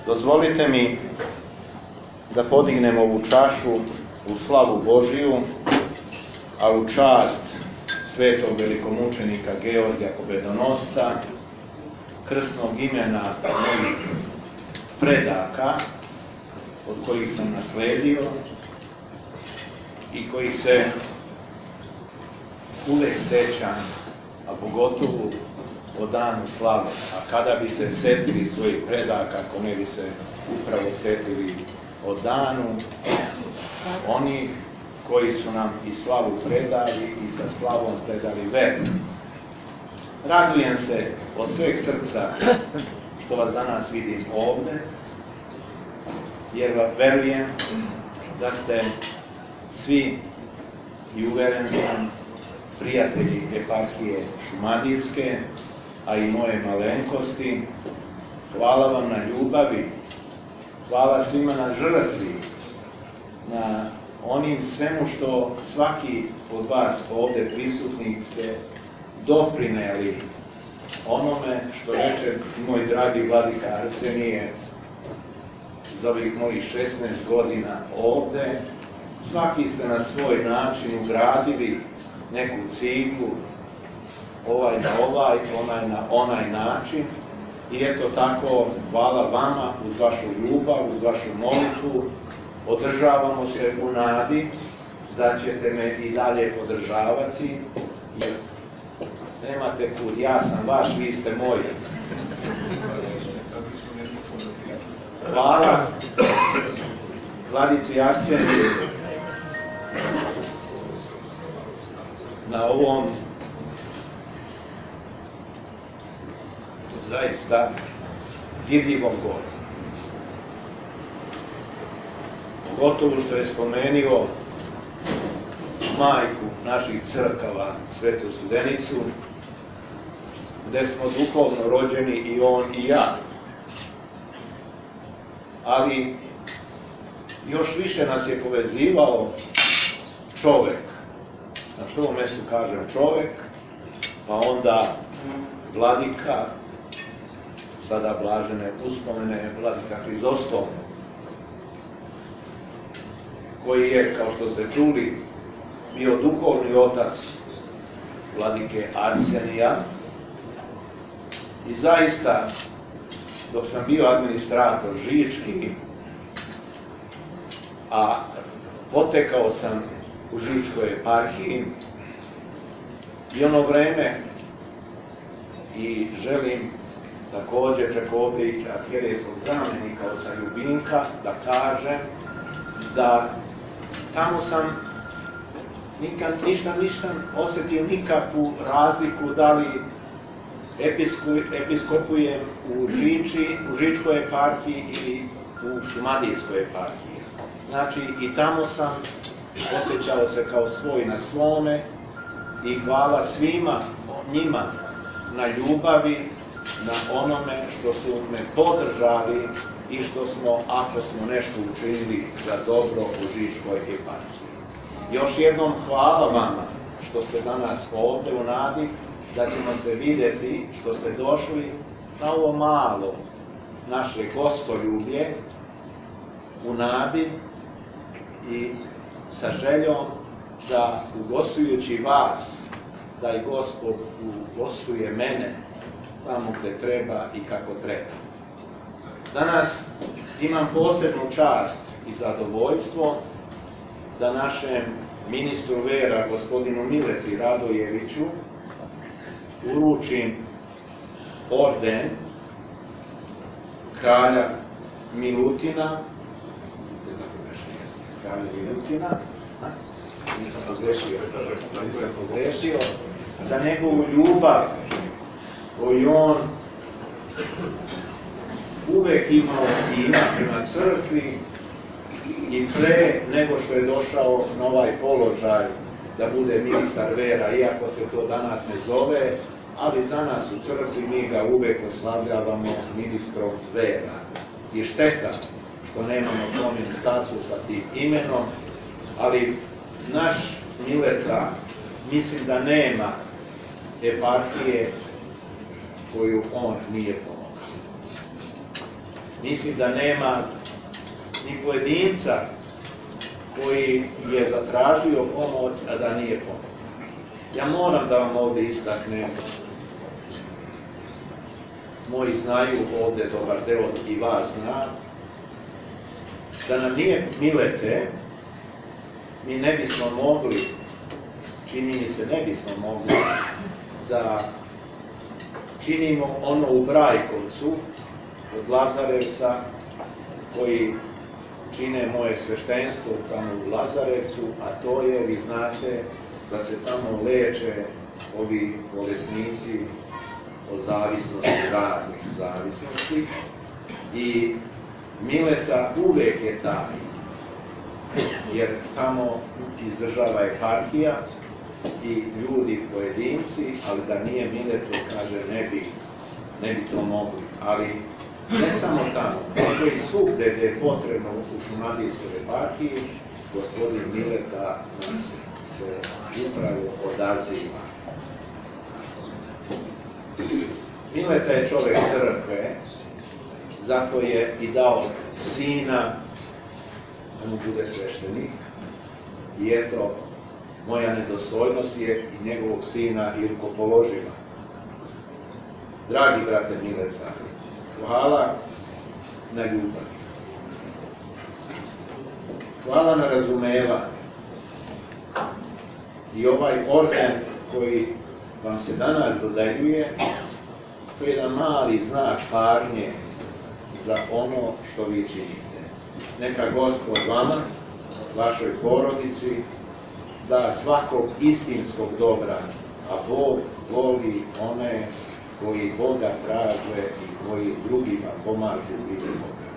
Dozvolite mi da podignem ovu čašu u slavu Božiju, a u čast svetog velikomučenika Georgija Pobedonosca, krsnog imena mojih predaka, od kojih sam nasledio i kojih se uvek sećam, a pogotovo o danu slave. A kada bi se setili svojih predaka, ako ne bi se upravo setili o danu oni koji su nam i slavu predali i sa slavom predali veru. Radujem se od sveg srca što vas danas vidim ovde, jer verujem da ste svi, i uveren sam, prijatelji eparhije Šumadijske, a i moje malenkosti. Hvala vam na ljubavi, hvala svima na žrtvi, na onim svemu što svaki od vas ovde prisutnih se doprineli onome što reče moj dragi vladika Arsenije za ovih mojih 16 godina ovde. Svaki ste na svoj način ugradili neku ciglu, ovaj na ovaj, onaj na onaj način. I eto tako, hvala vama uz vašu ljubav, uz vašu molitvu. Održavamo se u nadi da ćete me i dalje podržavati, jer nemate kud, ja sam vaš, vi ste moji. Hvala vladici Arseniji na ovom zaista dirljivom govoru. Pogotovo što je spomenuo majku naših crkava, Svetu Studenicu, gde smo duhovno rođeni i on i ja. Ali još više nas je povezivao čovek. Na što mestu kažem čovek, pa onda vladika, sada blažene uspomene, vladika Hrizostom, koji je, kao što ste čuli, bio duhovni otac vladike Arsenija. I zaista, dok sam bio administrator žički, a potekao sam u Žičkoj eparhiji, i ono vreme, i želim takođe preko ovde i arhijerejskog zamenika oca Ljubinka da kažem da tamo sam nisam osetio nikakvu razliku da li episkopujem u Žičkoj eparhiji ili u Šumadijskoj eparhiji. Znači i tamo sam osjećao se kao svoj na svome i hvala svima njima na ljubavi, na onome što su me podržali i što smo, ako smo nešto učinili za dobro u Žičkoj eparhiji. Još jednom hvala vama što ste danas ovde u nadi da ćemo se videti, što ste došli na ovo malo naše gostoljublje u nadi i sa željom da ugostujući vas, da i Gospod ugostuje mene tamo gde treba i kako treba. Danas imam posebnu čast i zadovoljstvo da našem ministru vera, gospodinu Mileti Radojeviću, uručim orden kralja Milutina, nisam pogrešio, za njegovu ljubav koju on uvek imao i ima prema crkvi i pre nego što je došao na ovaj položaj da bude ministar vera, iako se to danas ne zove, ali za nas u crkvi mi ga uvek oslavljavamo ministrom vera. I šteta što nemamo komunikaciju sa tim imenom, ali naš Mileta mislim da nema eparhije koju on nije pomogao. Mislim da nema ni pojedinca koji je zatražio pomoć, a da nije pomoć. Ja moram da vam ovdje istaknem, moji znaju ovdje dobar deo i vas zna, da nam nije Milete, mi ne bismo mogli, čini mi se ne bismo mogli, da činimo ono u Brajkovcu od Lazarevca, koji čine moje sveštenstvo tamo u Lazarevcu, a to je, vi znate, da se tamo leče ovi bolesnici od zavisnosti, raznih zavisnosti, i Mileta uvek je taj, jer tamo izdržava eparhija i ljudi pojedinci, ali da nije Mileto, kaže, ne bi to mogli. Ali ne samo tamo, nego i svugde gde je potrebno u Šumadijskoj eparhiji, gospodin Mileta nam se upravo odaziva. Mileta je čovek crkve, zato je i dao sina da mu bude sveštenik. I eto, moja nedostojnost je i njegovog sina Ilko položila. Dragi brate Mileta, hvala na ljubavi. Hvala na razumevanju. I ovaj orden koji vam se danas dodeljuje, to je jedan mali znak pažnje za ono što vi činite. Neka Gospod vama, vašoj porodici, da svakog istinskog dobra, a Bog voli one koji Boga traže i koji drugima pomažu i Boga.